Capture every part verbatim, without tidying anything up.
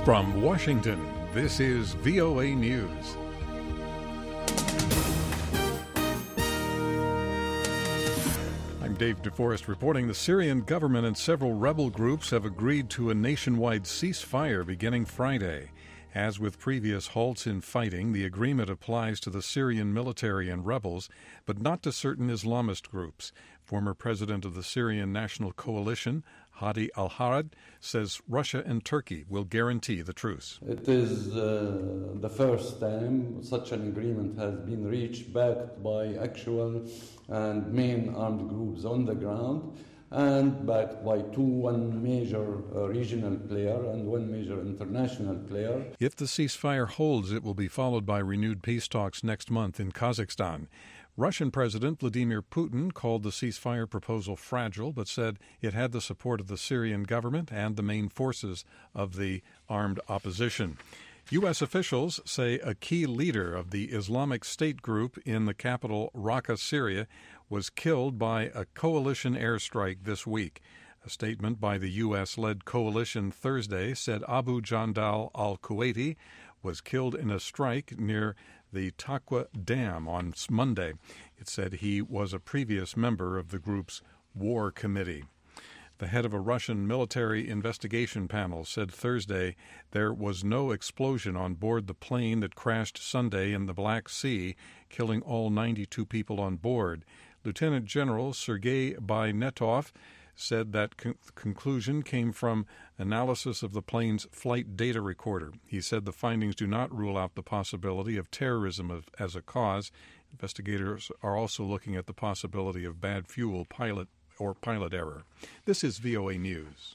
From Washington, this is V O A News. I'm Dave DeForest reporting the Syrian government and several rebel groups have agreed to a nationwide ceasefire beginning Friday. As with previous halts in fighting, the agreement applies to the Syrian military and rebels, but not to certain Islamist groups. Former president of the Syrian National Coalition, Hadi al-Harad, says Russia and Turkey will guarantee the truce. It is uh, the first time such an agreement has been reached, backed by actual and main armed groups on the ground, and backed by two, one major uh, regional player and one major international player. If the ceasefire holds, it will be followed by renewed peace talks next month in Kazakhstan. Russian President Vladimir Putin called the ceasefire proposal fragile, but said it had the support of the Syrian government and the main forces of the armed opposition. U S officials say a key leader of the Islamic State group in the capital Raqqa, Syria, was killed by a coalition airstrike this week. A statement by the U S-led coalition Thursday said Abu Jandal al-Kuwaiti was killed in a strike near the Taqwa Dam on Monday. It said he was a previous member of the group's war committee. The head of a Russian military investigation panel said Thursday there was no explosion on board the plane that crashed Sunday in the Black Sea, killing all ninety-two people on board. Lieutenant General Sergei Bainetov said that con- conclusion came from analysis of the plane's flight data recorder. He said the findings do not rule out the possibility of terrorism of, as a cause. Investigators are also looking at the possibility of bad fuel pilot or pilot error. This is V O A News.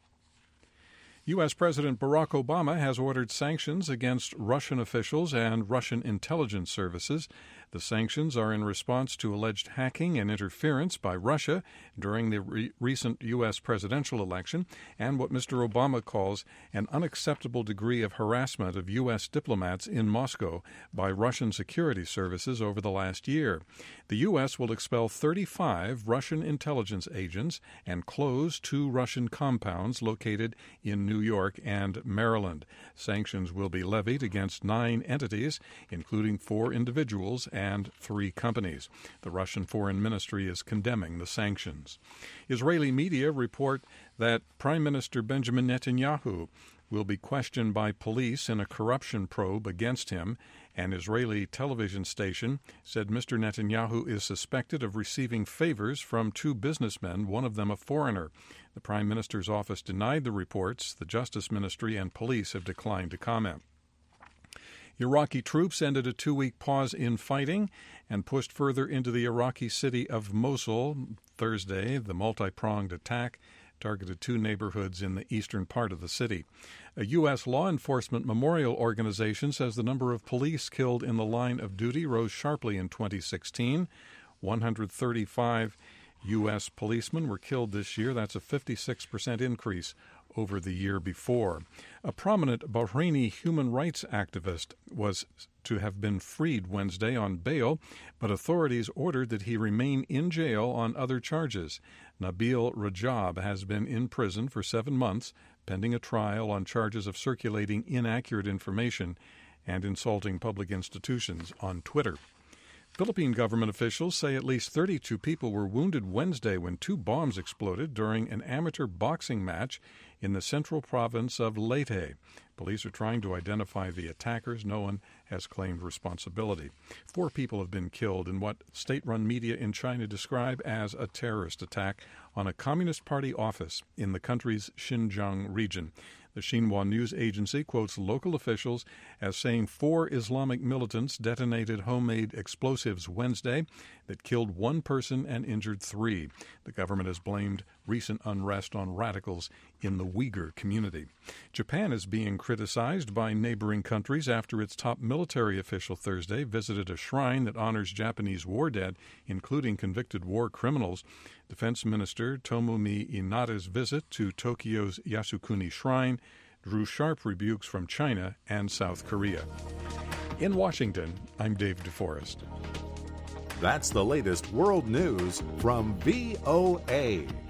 U S. President Barack Obama has ordered sanctions against Russian officials and Russian intelligence services. The sanctions are in response to alleged hacking and interference by Russia during the re- recent U S presidential election and what Mister Obama calls an unacceptable degree of harassment of U S diplomats in Moscow by Russian security services over the last year. The U S will expel thirty-five Russian intelligence agents and close two Russian compounds located in New York and Maryland. Sanctions will be levied against nine entities, including four individuals and three companies. The Russian Foreign Ministry is condemning the sanctions. Israeli media report that Prime Minister Benjamin Netanyahu will be questioned by police in a corruption probe against him. An Israeli television station said Mister Netanyahu is suspected of receiving favors from two businessmen, one of them a foreigner. The Prime Minister's office denied the reports. The Justice Ministry and police have declined to comment. Iraqi troops ended a two-week pause in fighting and pushed further into the Iraqi city of Mosul Thursday. The multi-pronged attack targeted two neighborhoods in the eastern part of the city. A U S law enforcement memorial organization says the number of police killed in the line of duty rose sharply in twenty sixteen. one hundred thirty-five U S policemen were killed this year. That's a fifty-six percent increase over the year before. A prominent Bahraini human rights activist was to have been freed Wednesday on bail, but authorities ordered that he remain in jail on other charges. Nabil Rajab has been in prison for seven months, pending a trial on charges of circulating inaccurate information and insulting public institutions on Twitter. Philippine government officials say at least thirty-two people were wounded Wednesday when two bombs exploded during an amateur boxing match in the central province of Leyte. Police are trying to identify the attackers. No one has claimed responsibility. Four people have been killed in what state-run media in China describe as a terrorist attack on a Communist Party office in the country's Xinjiang region. The Xinhua news agency quotes local officials as saying four Islamic militants detonated homemade explosives Wednesday that killed one person and injured three. The government has blamed recent unrest on radicals in the Uyghur community. Japan is being criticized by neighboring countries after its top military official Thursday visited a shrine that honors Japanese war dead, including convicted war criminals. Defense Minister Tomomi Inada's visit to Tokyo's Yasukuni Shrine drew sharp rebukes from China and South Korea. In Washington, I'm Dave DeForest. That's the latest world news from V O A.